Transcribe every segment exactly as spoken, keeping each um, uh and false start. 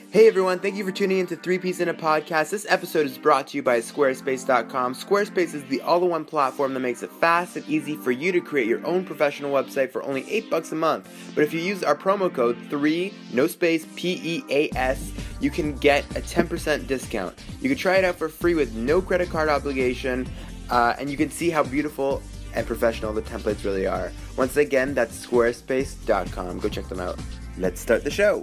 Hey everyone, thank you for tuning in to Three Piece in a Podcast. This episode is brought to you by Squarespace dot com. Squarespace is the all-in-one platform that makes it fast and easy for you to create your own professional website for only eight bucks a month. But if you use our promo code three, no space, P E A S, you can get a ten percent discount. You can try it out for free with no credit card obligation, uh, and you can see how beautiful and professional the templates really are. Once again, that's Squarespace dot com. Go check them out. Let's start the show.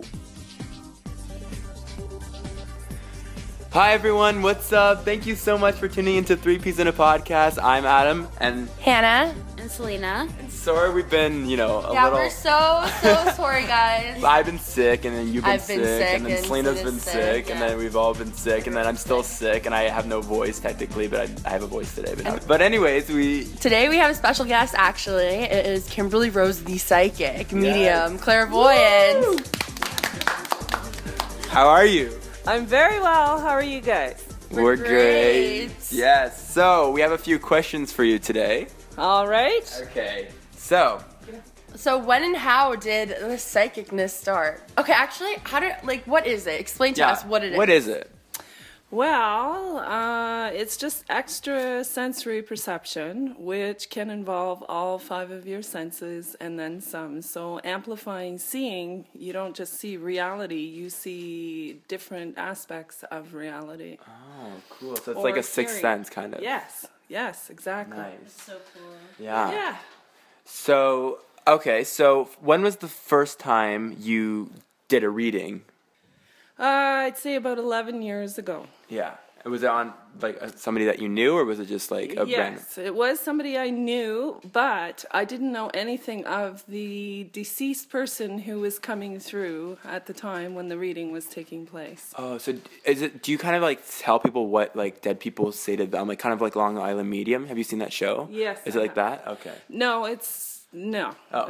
Hi everyone, what's up? Thank you so much for tuning into Three Piece in a Podcast. I'm Adam and Hannah and Selena. And sorry we've been, you know, a yeah, little... Yeah, we're so, so sorry guys. I've been sick and then you've been, I've sick, been sick and then and Selena's Selena's been sick, sick yeah. and then we've all been sick and then I'm still sick and I have no voice technically, but I, I have a voice today. But, no. but anyways, we... Today we have a special guest actually. It is Kimberly Rose, the psychic, medium, yes. clairvoyant. Woo! How are you? I'm very well. How are you guys? We're, We're great. great. Yes. So we have a few questions for you today. All right. Okay. So. So when and how did the psychicness start? Okay, actually, how did like what is it? Explain to yeah. us what it is. What is it? Well, uh, it's just extra sensory perception, which can involve all five of your senses and then some. So amplifying seeing, you don't just see reality, you see different aspects of reality. Oh, cool. So it's Or like a sixth hearing. sense kind of. Yes, yes, exactly. Nice. So cool. Yeah. Yeah. So, okay, so when was the first time you did a reading? Uh, I'd say about eleven years ago. Yeah. Was it on, like, uh, somebody that you knew, or was it just, like, a random? Yes, it was somebody I knew, but I didn't know anything of the deceased person who was coming through at the time when the reading was taking place. Oh, so is it, do you kind of, like, tell people what, like, dead people say to them? Like, kind of like Long Island Medium? Have you seen that show? Yes. Is it like that? Okay. No, it's... No. Oh.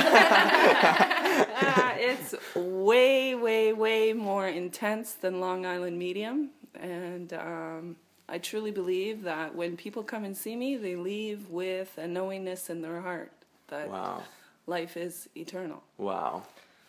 uh, it's way, way, way more intense than Long Island Medium. And um, I truly believe that when people come and see me, they leave with a knowingness in their heart that Wow. life is eternal. Wow.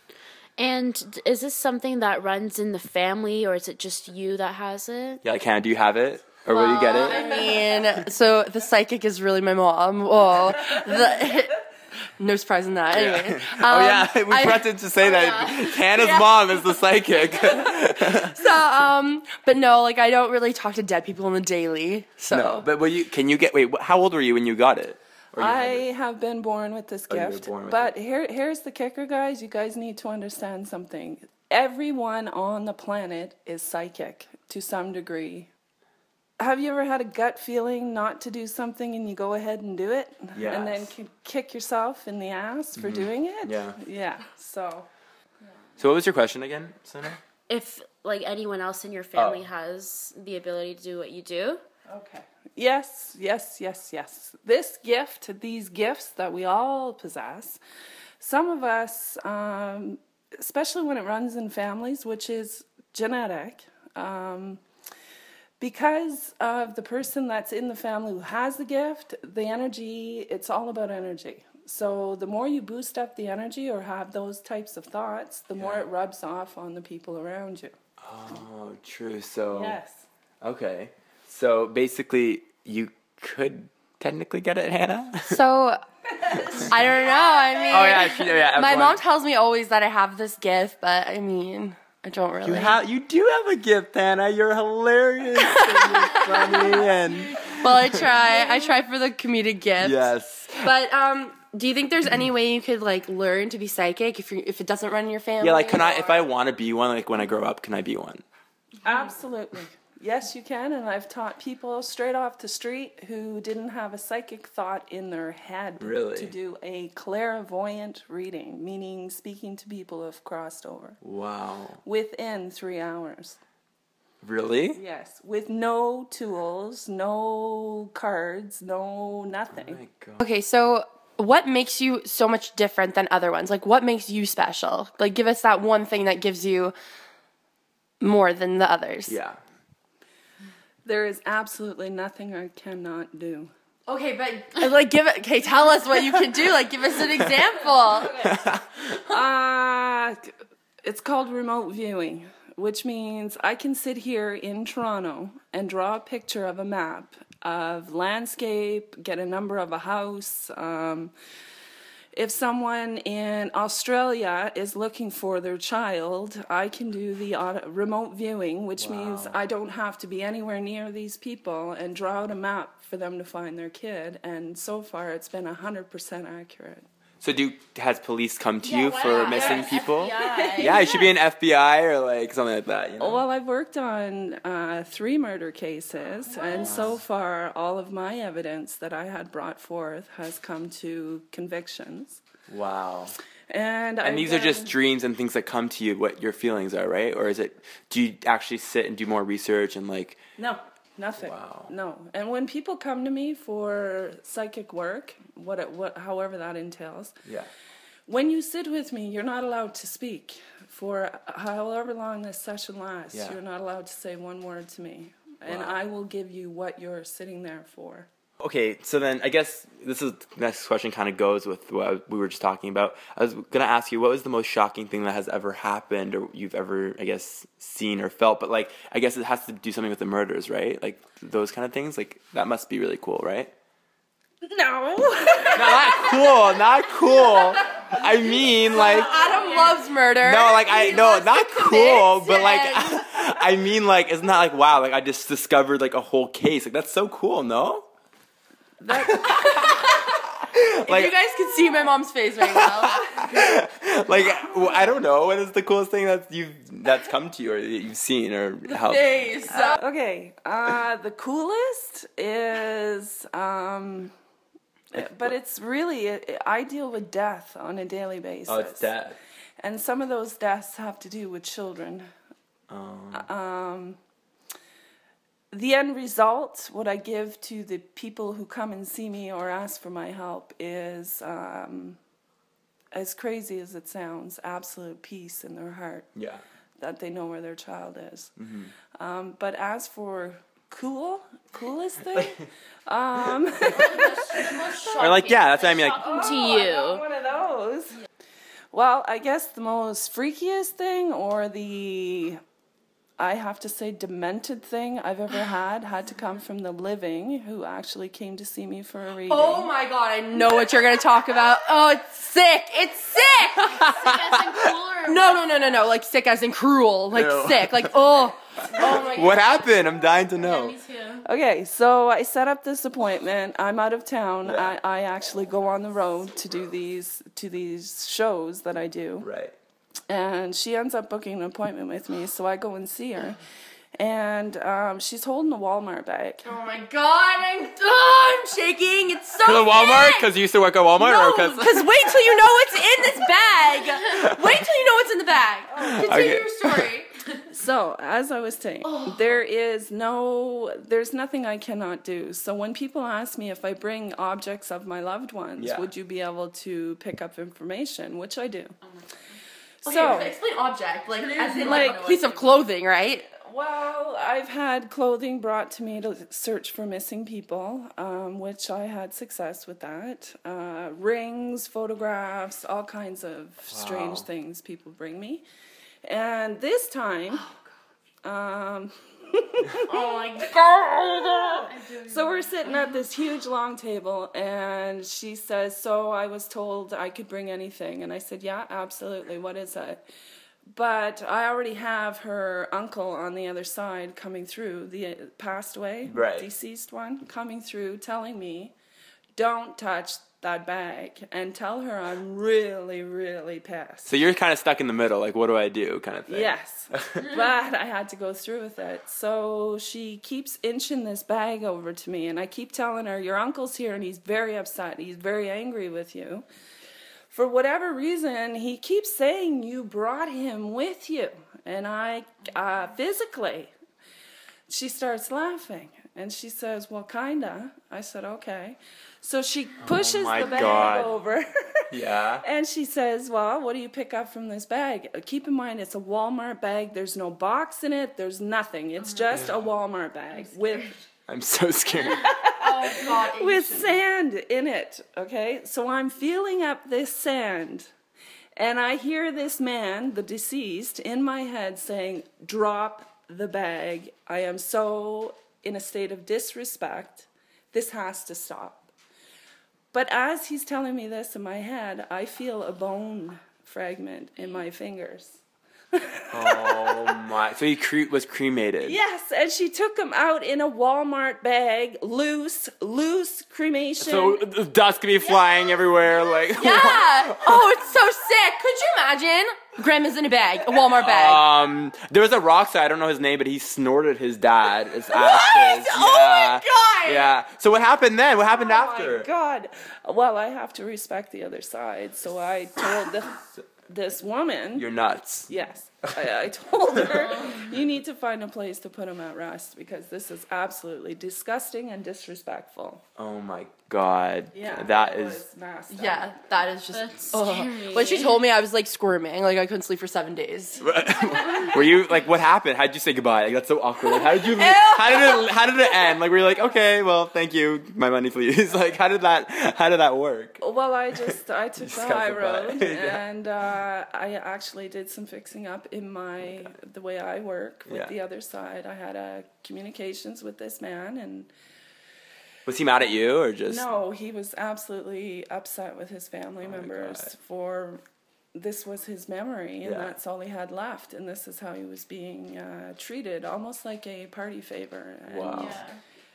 And is this something that runs in the family, or is it just you that has it? Yeah, like, Hannah, do you have it? Or will you get it? I mean, so the psychic is really my mom. Well, the, no surprise in that. Anyway. Yeah. Um, oh yeah, we I, forgot to say oh, that yeah. Hannah's Yeah. mom is the psychic. So, um, but no, like I don't really talk to dead people on the daily. So, No, but will you? Can you get? Wait, wh- how old were you when you got it? Or you I had it? have been born with this Oh, you were gift, born with but here, here's the kicker, guys. You guys need to understand something. Everyone on the planet is psychic to some degree. Have you ever had a gut feeling not to do something and you go ahead and do it? Yes. And then k- kick yourself in the ass for Mhm. doing it? Yeah. Yeah, so... So what was your question again, Sana? If like anyone else in your family Oh. has the ability to do what you do? Okay. Yes, yes, yes, yes. This gift, these gifts that we all possess, some of us, um, especially when it runs in families, which is genetic, um, because of the person that's in the family who has the gift, the energy, it's all about energy. So the more you boost up the energy or have those types of thoughts, the more Yeah. it rubs off on the people around you. Oh, true. So Yes. okay. So basically, you could technically get it, Hannah. so I don't know. I mean, Oh yeah, she, yeah. my everyone- mom tells me always that I have this gift, but I mean, I don't really. You have, you do have a gift, Hannah. You're hilarious and you're funny and Well, I try. I try for the comedic gift. yes. But um, do you think there's any way you could like learn to be psychic if you if it doesn't run in your family? Yeah, like, can I, if or- I want to be one, like when I grow up, can I be one? Absolutely. Yes, you can, and I've taught people straight off the street who didn't have a psychic thought in their head Really? to do a clairvoyant reading, meaning speaking to people who have crossed over, Wow. within three hours. Really? Yes, with no tools, no cards, no nothing. Oh my God. Okay, so what makes you so much different than other ones? Like, what makes you special? Like, give us that one thing that gives you more than the others. Yeah. There is absolutely nothing I cannot do. Okay, but like, give it. Okay, tell us what you can do. Like, give us an example. Uh, it's called remote viewing, which means I can sit here in Toronto and draw a picture of a map of landscape, get a number of a house. Um, if someone in Australia is looking for their child, I can do the auto- remote viewing, which wow. means I don't have to be anywhere near these people and draw out a map for them to find their kid. And so far, it's been one hundred percent accurate. So do has police come to Yeah, you wow. for missing Yes, people? F B I. Yeah, it should be an F B I or like something like that. You know? Well, I've worked on uh, three murder cases, wow. and so far, all of my evidence that I had brought forth has come to convictions. Wow. And, and I've these done, are just dreams and things that come to you, what your feelings are, right? Or is it, do you actually sit and do more research and like... No, nothing. Wow. No. And when people come to me for psychic work, what it, what, however that entails, yeah. when you sit with me, you're not allowed to speak. For however long this session lasts, yeah. you're not allowed to say one word to me. And wow. I will give you what you're sitting there for. Okay, so then I guess this is the next question kind of goes with what we were just talking about. I was going to ask you, what was the most shocking thing that has ever happened or you've ever, I guess, seen or felt? But, like, I guess it has to do something with the murders, right? Like, those kind of things? Like, that must be really cool, right? No. No, not cool, not cool. I mean, like... Adam loves murder. No, like, I, He no, loves not to cool, commit but, like, and- I mean, like, it's not like, wow, like, I just discovered, like, a whole case. Like, that's so cool, no? That, like, if you guys could see my mom's face right now. like, well, I don't know. What is the coolest thing that you've that's come to you or that you've seen or The helped? face. uh, okay. Uh, the coolest is, um, but it's really, I deal with death on a daily basis. Oh, it's death. And some of those deaths have to do with children. Um, Um, the end result, what I give to the people who come and see me or ask for my help is, um, as crazy as it sounds, absolute peace in their heart. yeah. That they know where their child is. Mm-hmm. Um, but as for cool, coolest thing, um, Or like, yeah, that's what I mean. Like, Shocking to oh, I you. got one of those. Well, I guess the most freakiest thing, or the, I have to say, demented thing I've ever had, had to come from the living, who actually came to see me for a reading. Oh my god, I know what you're gonna talk about. Oh, it's sick. It's sick. Sick as in cool or No, no, no, no, no. Like sick as in cruel. Like Ew. sick. Like oh. Oh my god. what happened? I'm dying to Yeah, know. me too. Okay, so I set up this appointment. I'm out of town. Yeah. I, I actually go on the road to do these to these shows that I do. Right. And she ends up booking an appointment with me, so I go and see her. And um, she's holding a Walmart bag. Oh my god, I'm oh, I'm shaking. It's so Because of Walmart? sick. Because you used to work at Walmart? No, or because because wait till you know what's in this bag. Wait till you know what's in the bag. Continue Okay. your story. So, as I was saying, there is no, there's nothing I cannot do. So when people ask me if I bring objects of my loved ones, Yeah. would you be able to pick up information? Which I do. Okay, So, explain object, like as in Like- like a piece of clothing, right? well, I've had clothing brought to me to search for missing people, um, which I had success with that. Uh, rings, photographs, all kinds of strange Wow. things people bring me. And this time, um, Oh my god. so we're sitting at this huge long table, and she says, so I was told I could bring anything. And I said, yeah, absolutely. What is it? But I already have her uncle on the other side coming through, the passed away, Right. deceased one, coming through, telling me, don't touch that bag, and tell her I'm really, really pissed. So you're kind of stuck in the middle. Like, what do I do kind of thing? Yes, but I had to go through with it. So she keeps inching this bag over to me, and I keep telling her, your uncle's here, and he's very upset. He's very angry with you. For whatever reason, he keeps saying you brought him with you, and I, uh, physically. She starts laughing, and she says, well, kinda. I said, okay. So she pushes my the bag God. over. Yeah. And she says, well, what do you pick up from this bag? Keep in mind, it's a Walmart bag. There's no box in it. There's nothing. It's just a Walmart bag with I'm so scared. Oh god. with sand in it, okay? So I'm feeling up this sand, And I hear this man, the deceased, in my head saying, drop the bag. I am so in a state of disrespect. This has to stop. But as he's telling me this in my head, I feel a bone fragment in my fingers. Oh my! So he cre- was cremated. Yes, and she took him out in a Walmart bag, loose, loose cremation. So the dust could be flying everywhere, like. Yeah. Oh, it's so sick. Could you imagine? Grandma's in a bag, a Walmart bag. Um, there was a rock star, I don't know his name, but he snorted his dad. His What? ashes. Oh my God. Yeah. So what happened then? What happened Oh after? my God. Well, I have to respect the other side, so I told the, this woman. You're nuts. Yes. I, I told her, you need to find a place to put him at rest because this is absolutely disgusting and disrespectful. Oh my God. Yeah. That it is. was messed up. Yeah, that is just. That's ugh. scary. When she told me, I was like squirming. Like I couldn't sleep for seven days. Were you like, what happened? How did you say goodbye? Like that's so awkward. Like, how did you? How did it? How did it end? Like were you like, okay, well, thank you, my money, please. Like how did that? How did that work? Well, I just I took Just the got high the road, butt. Yeah. and uh, I actually did some fixing up in my the way I work with Yeah. the other side. I had uh, communications with this man, and Was he mad at you or just? no, he was absolutely upset with his family Oh my members God. for this was his memory, and Yeah. that's all he had left, and this is how he was being uh, treated, almost like a party favor. And Wow. Yeah.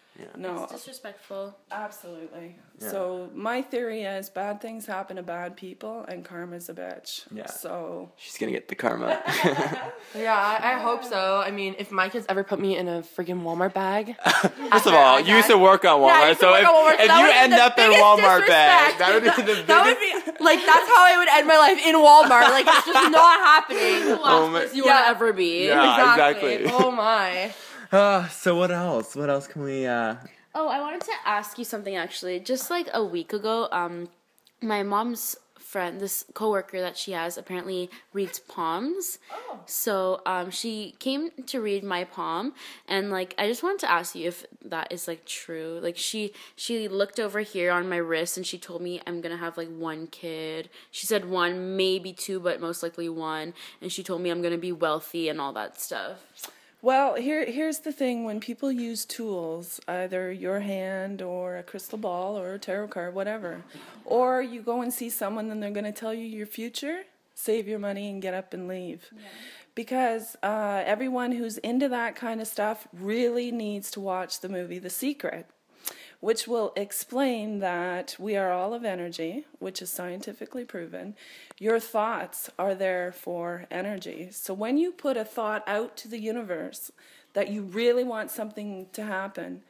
No, It's disrespectful. absolutely. Yeah. So my theory is bad things happen to bad people, and karma's a bitch. Yeah. So She's gonna get the karma. Yeah, I, I hope so. I mean, if my kids ever put me in a freaking Walmart bag. First of all, you used to work on Yeah, I Walmart, used to so work if, on Walmart, so if that you would be end the up in biggest Walmart bag, disrespect. that would be the biggest. That would be like that's how I would end my life in Walmart. Like it's just not happening. Oh my- You Yeah. want to ever be. Yeah. exactly. Oh my. Uh, so what else? What else can we? Uh... Oh, I wanted to ask you something actually. Just like a week ago, um, my mom's friend, this coworker that she has, apparently reads palms. Oh. So um, she came to read my palm, and like I just wanted to ask you if that is like true. Like she she looked over here on my wrist, and she told me I'm gonna have like one kid. She said one, maybe two, but most likely one. And she told me I'm gonna be wealthy and all that stuff. Well, here here's the thing. When people use tools, either your hand or a crystal ball or a tarot card, whatever, or you go and see someone and they're going to tell you your future, save your money and get up and leave. Yeah. Because uh, everyone who's into that kind of stuff really needs to watch the movie The Secret, which will explain that we are all of energy, which is scientifically proven. Your thoughts are there for energy. So when you put a thought out to the universe that you really want something to happen,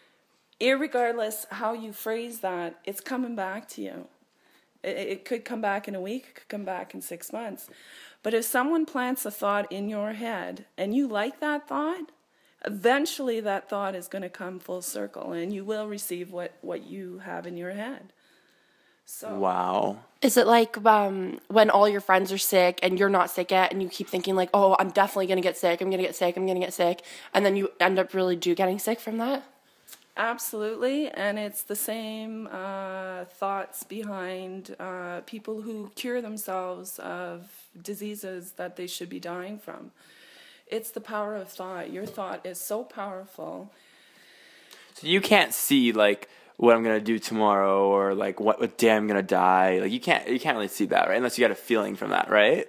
irregardless how you phrase that, it's coming back to you. It, it could come back in a week, it could come back in six months. But if someone plants a thought in your head and you like that thought, eventually that thought is going to come full circle and you will receive what, what you have in your head. So Wow. Is it like um, when all your friends are sick and you're not sick yet and you keep thinking like, oh, I'm definitely going to get sick, I'm going to get sick, I'm going to get sick, and then you end up really do getting sick from that? absolutely, and it's the same uh, thoughts behind uh, people who cure themselves of diseases that they should be dying from. It's the power of thought. Your thought is so powerful. So you can't see like what I'm gonna do tomorrow or like what, what day I'm gonna die. Like you can't you can't really see that, right? Unless you got a feeling from that, right?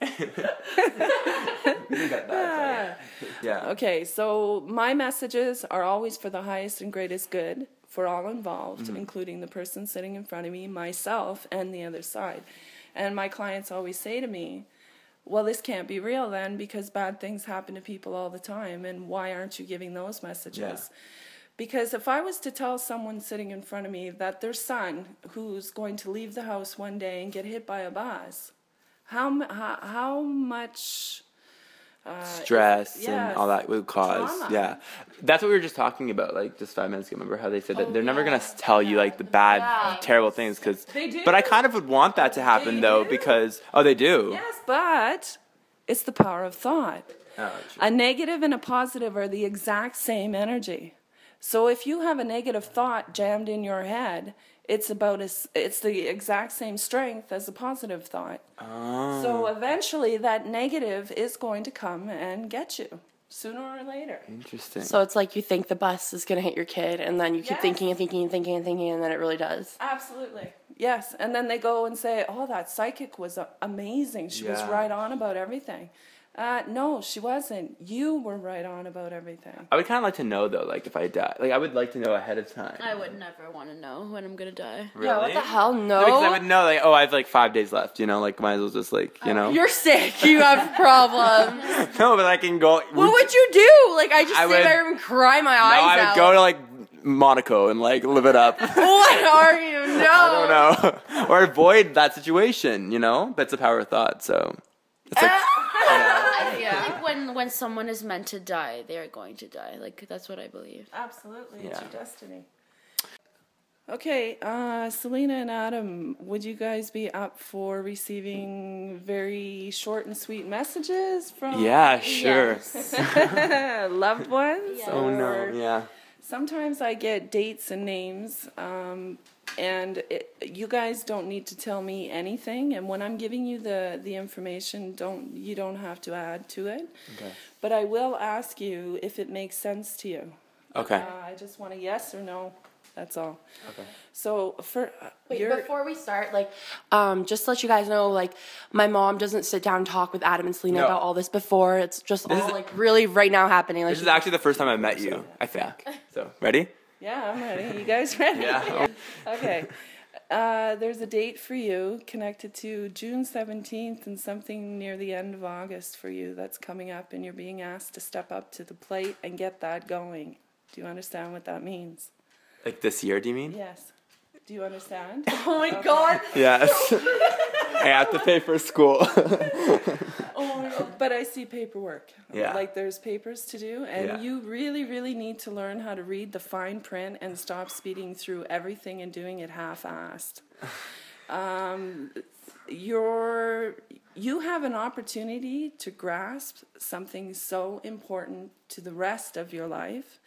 You got that, yeah. Okay, so my messages are always for the highest and greatest good for all involved, mm-hmm. including the person sitting in front of me, myself, and the other side. And my clients always say to me, well, this can't be real then because bad things happen to people all the time, and why aren't you giving those messages? Yeah. Because if I was to tell someone sitting in front of me that their son, who's going to leave the house one day and get hit by a bus, how how, how much uh, stress is, yes, and all that would cause, trauma. Yeah, that's what we were just talking about, like just five minutes ago. Remember how they said that oh, they're yeah. never gonna tell you like the bad, yeah. terrible things, because. They do. But I kind of would want that to happen They though, do. because oh, they do. Yes, but it's the power of thought. Oh, A negative and a positive are the exact same energy. So if you have a negative thought jammed in your head, it's about as it's the exact same strength as a positive thought. Oh. So eventually that negative is going to come and get you sooner or later. Interesting. So it's like you think the bus is going to hit your kid, and then you keep Yes. thinking and thinking and thinking and thinking, and then it really does. Absolutely. Yes. And then they go and say, oh, that psychic was uh, amazing. She was Yeah. right on about everything. Uh, no, she wasn't. You were right on about everything. I would kind of like to know though, like if I die, like I would like to know ahead of time. I would never want to know when I'm gonna die. Really? Yeah, what the hell? No, because I No. would know, like, oh, I have like five days left. You know, like might as well just like, you know. You're sick. You have problems. No, but I can go. What would you do? Like, I just I sit would- there and cry my No, eyes I would out. go to like Monaco and like live it up. What are you? No. I don't know. Or avoid that situation, you know? That's the power of thought, so. It's like, I feel like when when someone is meant to die, they are going to die. Like that's what I believe. Absolutely. It's Yeah. your destiny. Okay, uh, Selena and Adam, would you guys be up for receiving very short and sweet messages from yeah, sure. loved ones? Yeah. Oh no, Or yeah. sometimes I get dates and names, um, and it, you guys don't need to tell me anything. And when I'm giving you the, the information, don't you don't have to add to it. Okay. But I will ask you if it makes sense to you. Okay. Uh, I just want a yes or no. That's all. Okay. So for uh, Wait, you're, before we start, like, um, just to let you guys know, like, my mom doesn't sit down and talk with Adam and Selena No. about all this before. It's just This all, is- like, really right now happening. Like, This is actually the first time I met you, I think. So, ready? yeah, I'm ready. You guys ready? Yeah. Okay. Uh, there's a date for you connected to June seventeenth and something near the end of August for you that's coming up, and you're being asked to step up to the plate and get that going. Do you understand what that means? Like this year, do you mean? Yes. Do you understand? oh my god. Yes. I have to pay for school. Oh my God. But I see paperwork. Yeah. Like there's papers to do, and Yeah. you really, really need to learn how to read the fine print and stop speeding through everything and doing it half-assed. um, you're, you have an opportunity to grasp something so important to the rest of your life,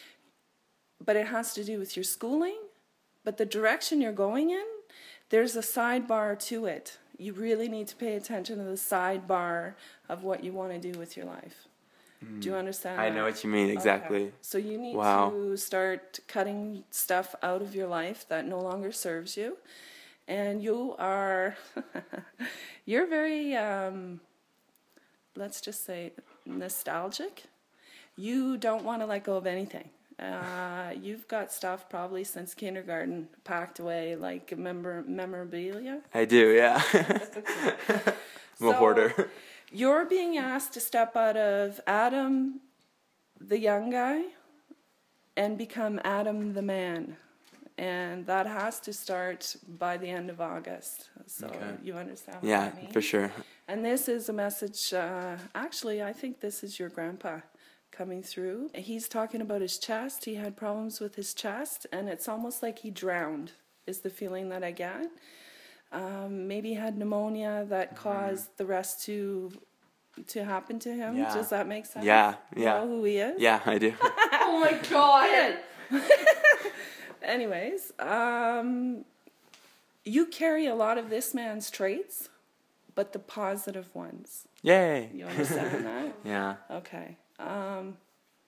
but it has to do with your schooling. But the direction you're going in, there's a sidebar to it. You really need to pay attention to the sidebar of what you want to do with your life. Do you understand I that? know what you mean, exactly. Okay. So you need Wow. to start cutting stuff out of your life that no longer serves you. And you are, you're very, um, let's just say, nostalgic. You don't want to let go of anything. Uh, you've got stuff probably since kindergarten packed away, like memor- memorabilia. I do, yeah. I'm a hoarder. You're being asked to step out of Adam, the young guy, and become Adam, the man. And that has to start by the end of August. So Okay. you understand what Yeah, I mean? for sure. And this is a message, uh, actually, I think this is your grandpa coming through. He's talking about his chest. He had problems with his chest, and it's almost like he drowned, is the feeling that I get. Um, maybe he had pneumonia that caused the rest to to happen to him. Yeah. Does that make sense? Yeah, You yeah. know who he is? Yeah, I do. Oh my god. Anyways, um, you carry a lot of this man's traits, but the positive ones. Yay. You understand that? Yeah. Okay. Um,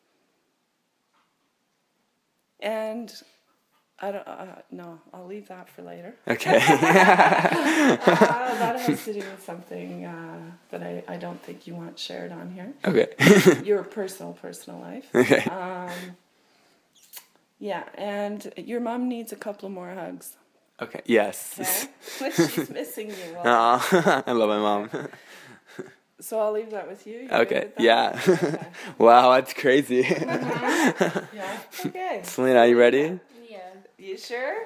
and I don't. Uh, no, I'll leave that for later. Okay. Uh, that has to do with something uh, that I, I don't think you want shared on here. Okay. Your personal personal life. Okay. Um, yeah, and your mom needs a couple of more hugs. Okay. Yes. Okay, she's missing you. Well, Aw, I love my mom. so I'll leave that with you. You good Okay. with that? Yeah. Okay. Wow, that's crazy. Yeah. Okay. Selena, are you ready? Yeah. You sure?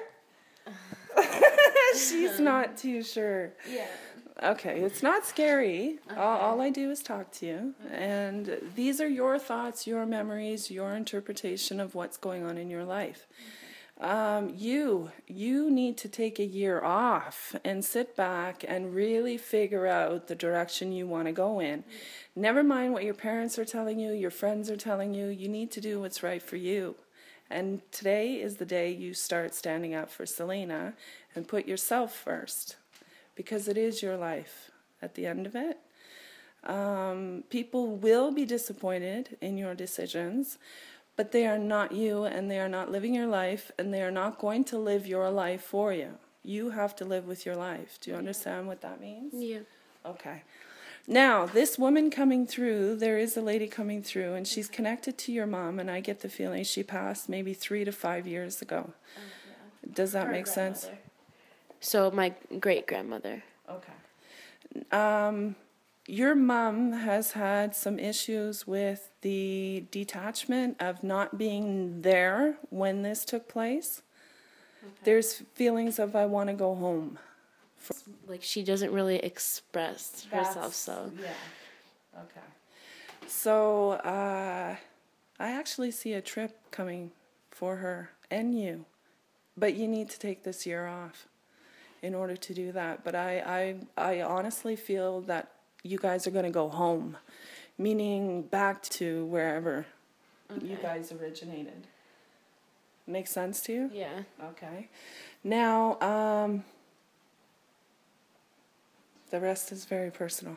She's not too sure. Yeah. Okay, it's not scary. All, all I do is talk to you. And these are your thoughts, your memories, your interpretation of what's going on in your life. Um, you, you need to take a year off and sit back and really figure out the direction you want to go in. Never mind what your parents are telling you, your friends are telling you. You need to do what's right for you. And today is the day you start standing up for Selena and put yourself first, because it is your life at the end of it. Um, people will be disappointed in your decisions, but they are not you, and they are not living your life, and they are not going to live your life for you. You have to live with your life. Do you understand what that means? Yeah. Okay. Now, this woman coming through, there is a lady coming through, and she's connected to your mom, and I get the feeling she passed maybe three to five years ago. Oh, yeah. Does that Her make sense? So my great-grandmother. Okay. Um, your mom has had some issues with the detachment of not being there when this took place. Okay. There's feelings of, I want to go home. Like, she doesn't really express herself, That's, so. Yeah. Okay. So, uh, I actually see a trip coming for her and you. But you need to take this year off in order to do that. But I, I, I honestly feel that you guys are going to go home, meaning back to wherever okay. you guys originated. Make sense to you? Yeah. Okay. Now, um... the rest is very personal.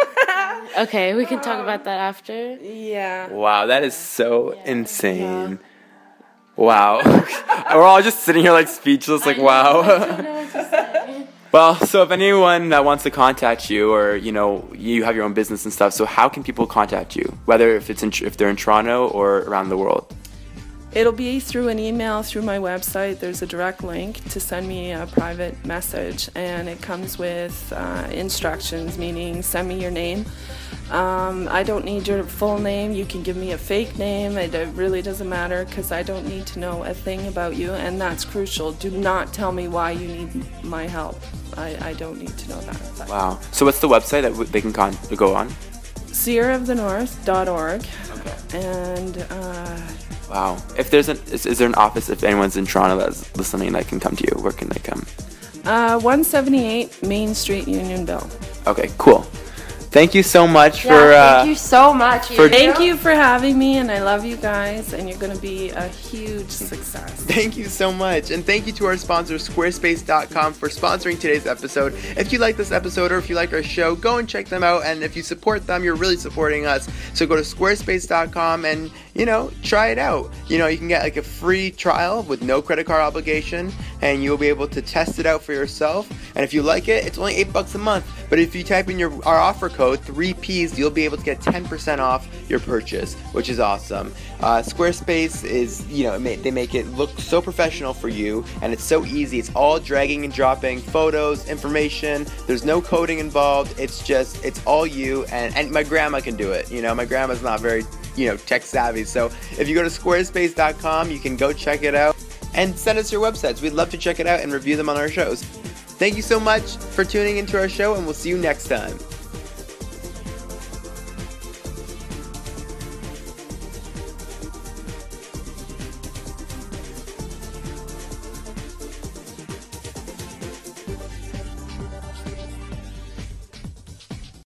Okay, we can talk about that after. Yeah. Wow, that is so yeah. insane. Yeah. Wow. We're all just sitting here like speechless, like, wow. I don't know what to say. Well, so if anyone that wants to contact you, or, you know, you have your own business and stuff, so how can people contact you? Whether if it's in, if they're in Toronto or around the world? It'll be through an email, through my website. There's a direct link to send me a private message, and it comes with uh, instructions, meaning send me your name. Um, I don't need your full name. You can give me a fake name. It, it really doesn't matter, because I don't need to know a thing about you, and that's crucial. Do not tell me why you need my help. I, I don't need to know that. But wow. So what's the website that they can con- go on? sierra of the north dot org. Okay. And... Uh, wow. If there's an, is, is there an office, if anyone's in Toronto that's listening, that can come to you? Where can they come? Uh, one seventy-eight Main Street, Unionville. Okay, cool. Thank you so much yeah, for... Uh, thank you so much. For, thank you for having me, and I love you guys, and you're going to be a huge success. Thank you so much. And thank you to our sponsor, squarespace dot com, for sponsoring today's episode. If you like this episode, or if you like our show, go and check them out. And if you support them, you're really supporting us. So go to squarespace dot com and, you know, try it out. You know, you can get like a free trial with no credit card obligation, and you'll be able to test it out for yourself. And if you like it, it's only eight bucks a month. But if you type in your our offer code, three P's, you'll be able to get ten percent off your purchase, which is awesome. Uh, Squarespace is, you know, they make it look so professional for you, and it's so easy. It's all dragging and dropping photos, information. There's no coding involved. It's just, it's all you, and, and my grandma can do it. You know, my grandma's not very, you know, tech savvy. So if you go to squarespace dot com, you can go check it out and send us your websites. We'd love to check it out and review them on our shows. Thank you so much for tuning into our show, and we'll see you next time.